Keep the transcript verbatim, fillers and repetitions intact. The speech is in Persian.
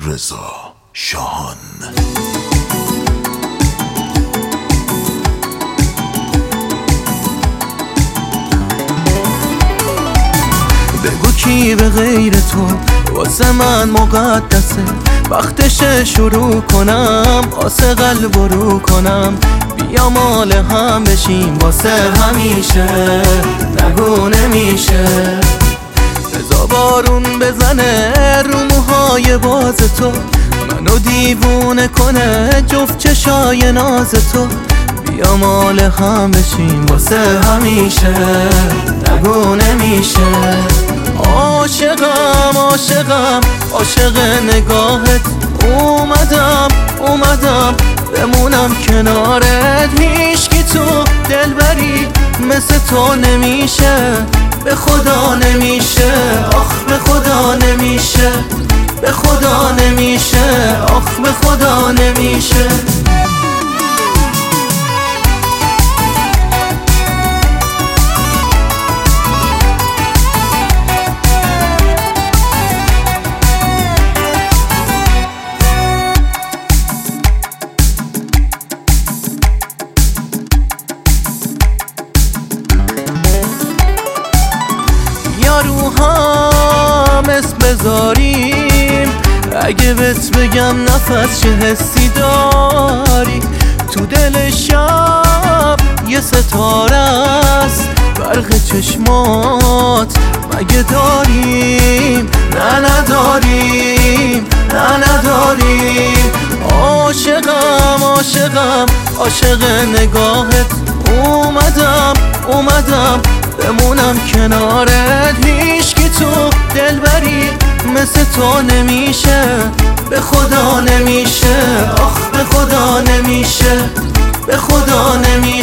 رضا شاهان. بگو کی به غیر تو واسه من مقدسه، وقتش شروع کنم واسه قلب رو کنم، بیا مال هم بشیم واسه همیشه، نگو نمیشه. بزا بارون بزنه رو موهای باز تو، منو دیوونه کنه جفت چشای ناز تو، بیا مال هم بشیم واسه همیشه، نگو نمیشه. عاشقم عاشقم عاشق نگاهت، اومدم اومدم بمونم کنارت، هیچکی تو دلبری مثل تو نمیشه، به خدا نمیشه، آخ به خدا نمیشه، به خدا نمیشه، آخ به خدا نمیشه. رو هم اسم بذاریم، اگه بهت بگم نفس چه حسی داری، تو دل شب یه ستاره است، برق چشمات مگه داریم؟ نه نداریم، نه نداریم. عاشقم عاشقم عاشق نگاهت، اومدم اومدم بمونم کنارت، هیچکی تو دلبری مثل تو نمیشه، به خدا نمیشه، آخ به خدا نمیشه، به خدا نمیشه.